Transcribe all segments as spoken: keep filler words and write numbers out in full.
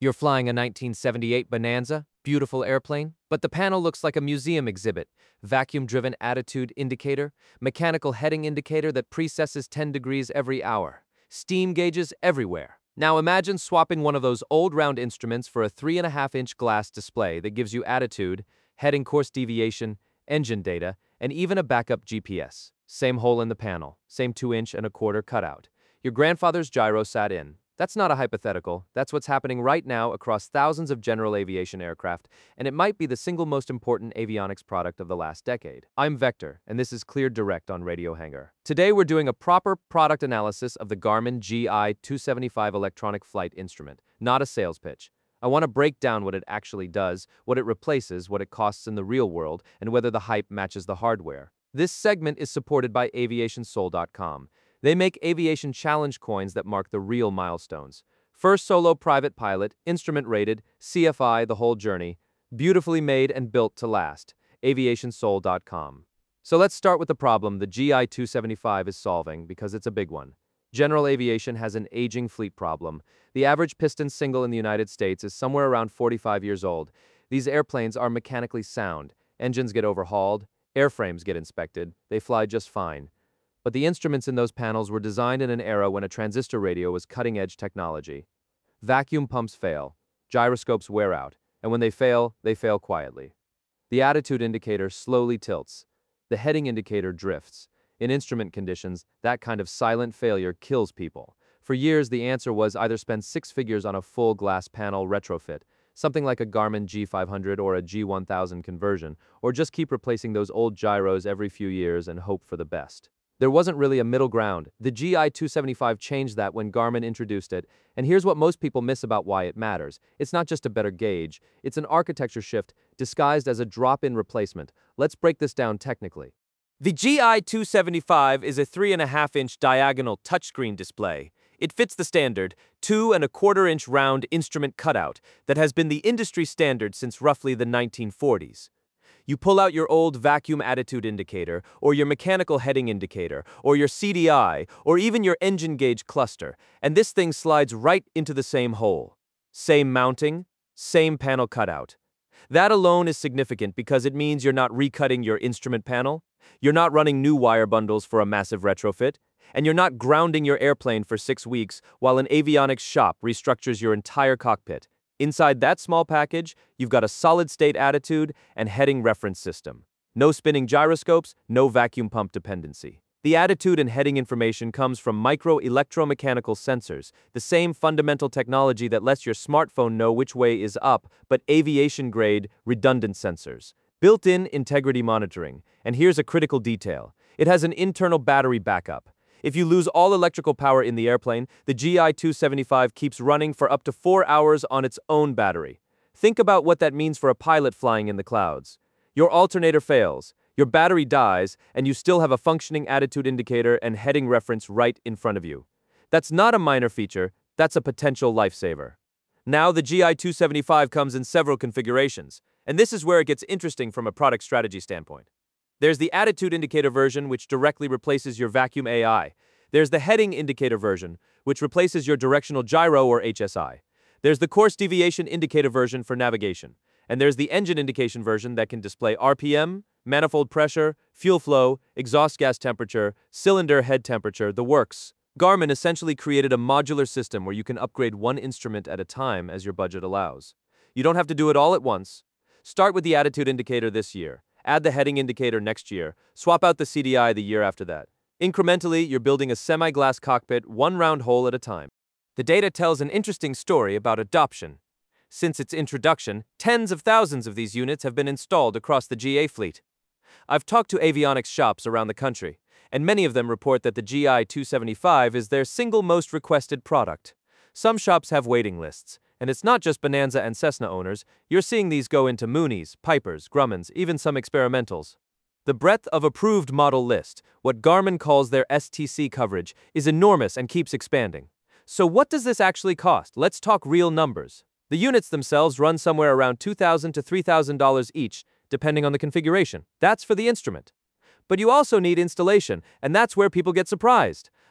You're flying a nineteen seventy-eight Bonanza, beautiful airplane, but the panel looks like a museum exhibit. Vacuum-driven attitude indicator, mechanical heading indicator that precesses ten degrees every hour, steam gauges everywhere. Now imagine swapping one of those old round instruments for a three and a half inch glass display that gives you attitude, heading course deviation, engine data, and even a backup G P S. Same hole in the panel, same two inch and a quarter cutout. Your grandfather's gyro sat in. That's not a hypothetical, that's what's happening right now across thousands of general aviation aircraft, and it might be the single most important avionics product of the last decade. I'm Vector, and this is Clear Direct on Radio Hangar. Today we're doing a proper product analysis of the Garmin G I two seventy-five electronic flight instrument, not a sales pitch. I want to break down what it actually does, what it replaces, what it costs in the real world, and whether the hype matches the hardware. This segment is supported by aviation soul dot com. They make aviation challenge coins that mark the real milestones. First solo private pilot, instrument rated, C F I the whole journey, beautifully made and built to last. aviation soul dot com. So let's start with the problem the G I two seventy-five is solving, because it's a big one. General aviation has an aging fleet problem. The average piston single in the United States is somewhere around forty-five years old. These airplanes are mechanically sound. Engines get overhauled, airframes get inspected, they fly just fine. But the instruments in those panels were designed in an era when a transistor radio was cutting-edge technology. Vacuum pumps fail, gyroscopes wear out, and when they fail, they fail quietly. The attitude indicator slowly tilts. The heading indicator drifts. In instrument conditions, that kind of silent failure kills people. For years, the answer was either spend six figures on a full glass panel retrofit, something like a Garmin G five hundred or a G one thousand conversion, or just keep replacing those old gyros every few years and hope for the best. There wasn't really a middle ground. The G I two seventy-five changed that when Garmin introduced it, and here's what most people miss about why it matters. It's not just a better gauge, it's an architecture shift disguised as a drop-in replacement. Let's break this down technically. The G I two seventy-five is a three and a half inch diagonal touchscreen display. It fits the standard two and a quarter inch round instrument cutout that has been the industry standard since roughly the nineteen forties. You pull out your old vacuum attitude indicator, or your mechanical heading indicator, or your C D I, or even your engine gauge cluster, and this thing slides right into the same hole. Same mounting, same panel cutout. That alone is significant because it means you're not recutting your instrument panel, you're not running new wire bundles for a massive retrofit, and you're not grounding your airplane for six weeks while an avionics shop restructures your entire cockpit. Inside that small package, you've got a solid-state attitude and heading reference system. No spinning gyroscopes, no vacuum pump dependency. The attitude and heading information comes from micro-electromechanical sensors, the same fundamental technology that lets your smartphone know which way is up, but aviation-grade, redundant sensors. Built-in integrity monitoring. And here's a critical detail. It has an internal battery backup. If you lose all electrical power in the airplane, the G I two seventy-five keeps running for up to four hours on its own battery. Think about what that means for a pilot flying in the clouds. Your alternator fails, your battery dies, and you still have a functioning attitude indicator and heading reference right in front of you. That's not a minor feature, that's a potential lifesaver. Now the G I two seventy-five comes in several configurations, and this is where it gets interesting from a product strategy standpoint. There's the attitude indicator version, which directly replaces your vacuum A I. There's the heading indicator version, which replaces your directional gyro or H S I. There's the course deviation indicator version for navigation. And there's the engine indication version that can display R P M, manifold pressure, fuel flow, exhaust gas temperature, cylinder head temperature, the works. Garmin essentially created a modular system where you can upgrade one instrument at a time as your budget allows. You don't have to do it all at once. Start with the attitude indicator this year. Add the heading indicator next year, swap out the C D I the year after that. Incrementally, you're building a semi-glass cockpit one round hole at a time. The data tells an interesting story about adoption. Since its introduction, tens of thousands of these units have been installed across the G A fleet. I've talked to avionics shops around the country, and many of them report that the G I two seventy-five is their single most requested product. Some shops have waiting lists. And it's not just Bonanza and Cessna owners, you're seeing these go into Mooneys, Pipers, Grummons, even some experimentals. The breadth of approved model list, what Garmin calls their S T C coverage, is enormous and keeps expanding. So what does this actually cost? Let's talk real numbers. The units themselves run somewhere around two thousand dollars to three thousand dollars each, depending on the configuration. That's for the instrument. But you also need installation, and that's where people get surprised.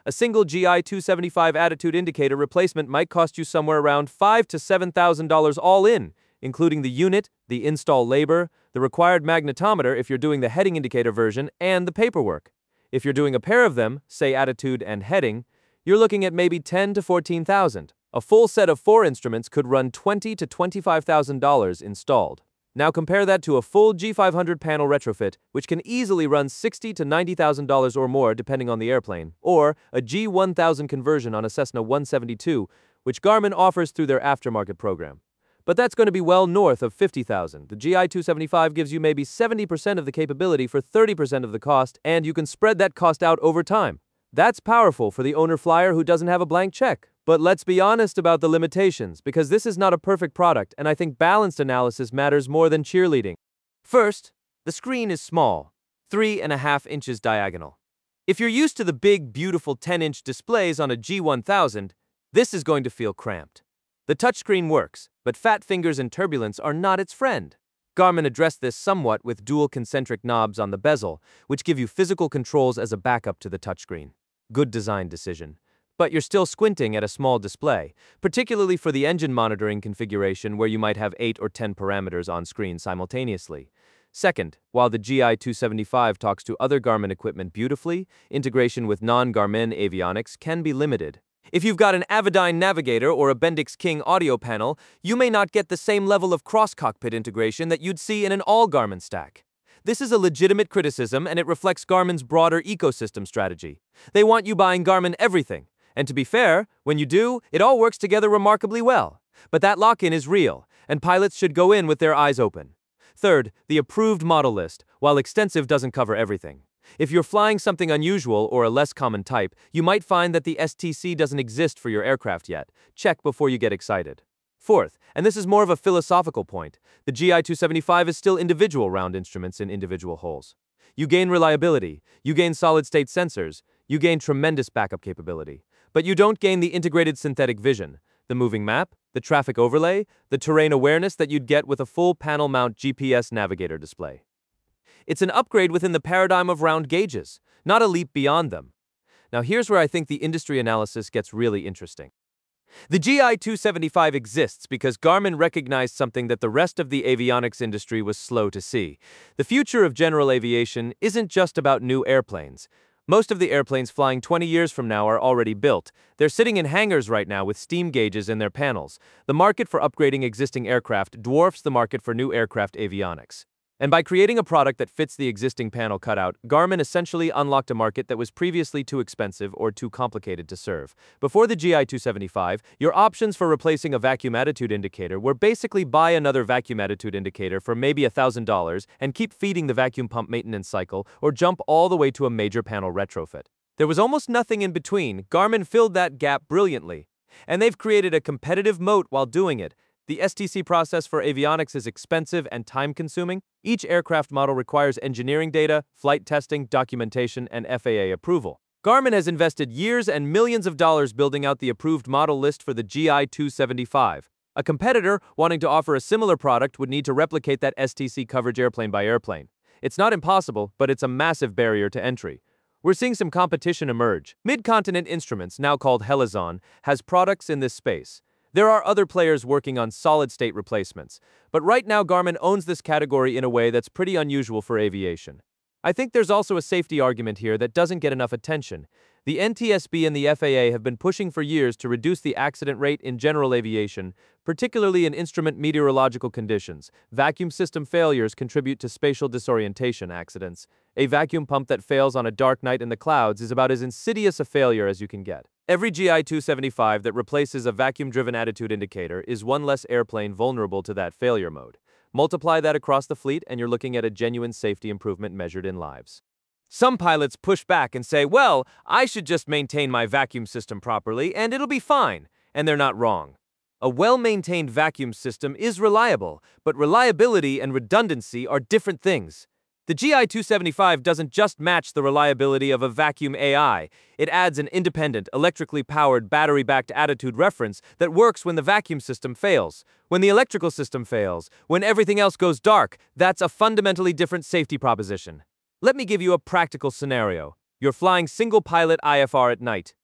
A single G I two seventy-five attitude indicator replacement might cost you somewhere around five to seven thousand dollars all in, including the unit, the install labor, the required magnetometer if you're doing the heading indicator version, and the paperwork. If you're doing a pair of them, say attitude and heading, you're looking at maybe ten to fourteen thousand. A full set of four instruments could run twenty to twenty-five thousand dollars installed. Now compare that to a full G five hundred panel retrofit, which can easily run sixty to ninety thousand dollars or more depending on the airplane, or a G one thousand conversion on a Cessna one seventy-two, which Garmin offers through their aftermarket program. But that's going to be well north of fifty thousand dollars. The G I two seventy-five gives you maybe seventy percent of the capability for thirty percent of the cost, and you can spread that cost out over time. That's powerful for the owner flyer who doesn't have a blank check. But let's be honest about the limitations, because this is not a perfect product, and I think balanced analysis matters more than cheerleading. First, the screen is small, three and a half inches diagonal. If you're used to the big, beautiful ten-inch displays on a G one thousand, this is going to feel cramped. The touchscreen works, but fat fingers and turbulence are not its friend. Garmin addressed this somewhat with dual concentric knobs on the bezel, which give you physical controls as a backup to the touchscreen. Good design decision. But you're still squinting at a small display, particularly for the engine monitoring configuration where you might have eight or ten parameters on screen simultaneously. Second, while the G I two seventy-five talks to other Garmin equipment beautifully, integration with non-Garmin avionics can be limited. If you've got an Avidyne Navigator or a Bendix King audio panel, you may not get the same level of cross-cockpit integration that you'd see in an all-Garmin stack. This is a legitimate criticism, and it reflects Garmin's broader ecosystem strategy. They want you buying Garmin everything. And to be fair, when you do, it all works together remarkably well. But that lock-in is real, and pilots should go in with their eyes open. Third, the approved model list, while extensive, doesn't cover everything. If you're flying something unusual or a less common type, you might find that the S T C doesn't exist for your aircraft yet. Check before you get excited. Fourth, and this is more of a philosophical point, the G I two seventy-five is still individual round instruments in individual holes. You gain reliability, you gain solid-state sensors, you gain tremendous backup capability. But you don't gain the integrated synthetic vision, the moving map, the traffic overlay, the terrain awareness that you'd get with a full panel mount G P S navigator display. It's an upgrade within the paradigm of round gauges, not a leap beyond them. Now here's where I think the industry analysis gets really interesting. The G I two seventy-five exists because Garmin recognized something that the rest of the avionics industry was slow to see. The future of general aviation isn't just about new airplanes. Most of the airplanes flying twenty years from now are already built. They're sitting in hangars right now with steam gauges in their panels. The market for upgrading existing aircraft dwarfs the market for new aircraft avionics. And by creating a product that fits the existing panel cutout, Garmin essentially unlocked a market that was previously too expensive or too complicated to serve. Before the G I two seventy-five, your options for replacing a vacuum attitude indicator were basically buy another vacuum attitude indicator for maybe one thousand dollars and keep feeding the vacuum pump maintenance cycle, or jump all the way to a major panel retrofit. There was almost nothing in between. Garmin filled that gap brilliantly. And they've created a competitive moat while doing it. The S T C process for avionics is expensive and time-consuming. Each aircraft model requires engineering data, flight testing, documentation, and F A A approval. Garmin has invested years and millions of dollars building out the approved model list for the G I two seventy-five. A competitor wanting to offer a similar product would need to replicate that S T C coverage airplane by airplane. It's not impossible, but it's a massive barrier to entry. We're seeing some competition emerge. Mid-Continent Instruments, now called Helizon, has products in this space. There are other players working on solid-state replacements, but right now Garmin owns this category in a way that's pretty unusual for aviation. I think there's also a safety argument here that doesn't get enough attention. The N T S B and the F A A have been pushing for years to reduce the accident rate in general aviation, particularly in instrument meteorological conditions. Vacuum system failures contribute to spatial disorientation accidents. A vacuum pump that fails on a dark night in the clouds is about as insidious a failure as you can get. Every G I two seventy-five that replaces a vacuum-driven attitude indicator is one less airplane vulnerable to that failure mode. Multiply that across the fleet and you're looking at a genuine safety improvement measured in lives. Some pilots push back and say, well, I should just maintain my vacuum system properly and it'll be fine. And they're not wrong. A well-maintained vacuum system is reliable, but reliability and redundancy are different things. The G I two seventy-five doesn't just match the reliability of a vacuum A I, it adds an independent, electrically powered, battery-backed attitude reference that works when the vacuum system fails, when the electrical system fails, when everything else goes dark. That's a fundamentally different safety proposition. Let me give you a practical scenario. You're flying single-pilot I F R at night.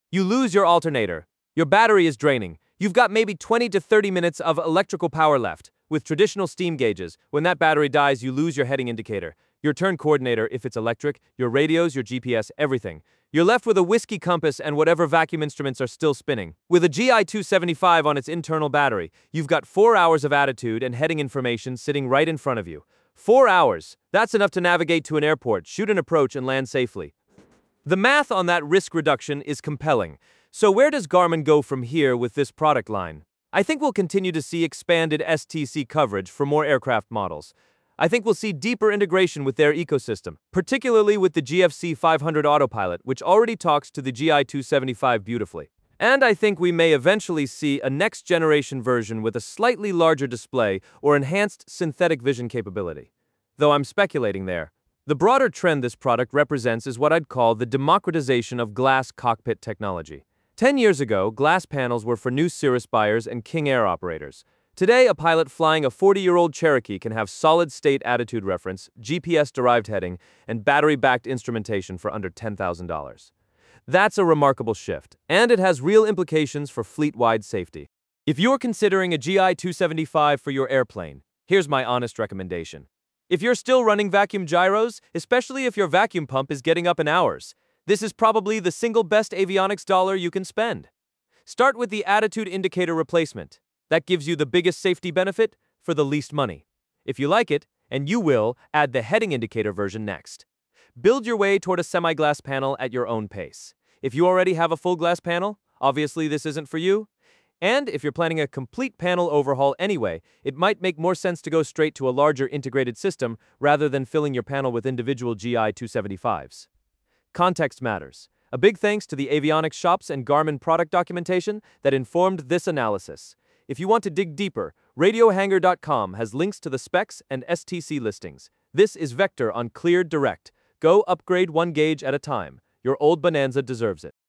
You lose your alternator. Your battery is draining. You've got maybe twenty to thirty minutes of electrical power left. With traditional steam gauges, when that battery dies, you lose your heading indicator, your turn coordinator if it's electric, your radios, your G P S, everything. You're left with a whiskey compass and whatever vacuum instruments are still spinning. With a G I two seventy-five on its internal battery, you've got four hours of attitude and heading information sitting right in front of you. Four hours. That's enough to navigate to an airport, shoot an approach, and land safely. The math on that risk reduction is compelling. So where does Garmin go from here with this product line? I think we'll continue to see expanded S T C coverage for more aircraft models. I think we'll see deeper integration with their ecosystem, particularly with the G F C five hundred Autopilot, which already talks to the G I two seventy-five beautifully. And I think we may eventually see a next-generation version with a slightly larger display or enhanced synthetic vision capability. Though I'm speculating there. The broader trend this product represents is what I'd call the democratization of glass cockpit technology. Ten years ago, glass panels were for new Cirrus buyers and King Air operators. Today, a pilot flying a forty-year-old Cherokee can have solid-state attitude reference, G P S-derived heading, and battery-backed instrumentation for under ten thousand dollars. That's a remarkable shift, and it has real implications for fleet-wide safety. If you're considering a G I two seventy-five for your airplane, here's my honest recommendation. If you're still running vacuum gyros, especially if your vacuum pump is getting up in hours, this is probably the single best avionics dollar you can spend. Start with the attitude indicator replacement. That gives you the biggest safety benefit for the least money. If you like it, and you will, add the heading indicator version next. Build your way toward a semi-glass panel at your own pace. If you already have a full glass panel, obviously this isn't for you. And if you're planning a complete panel overhaul anyway, it might make more sense to go straight to a larger integrated system rather than filling your panel with individual G I two seventy-fives. Context matters. A big thanks to the avionics shops and Garmin product documentation that informed this analysis. If you want to dig deeper, radio hangar dot com has links to the specs and S T C listings. This is Vector on Cleared Direct. Go upgrade one gauge at a time. Your old Bonanza deserves it.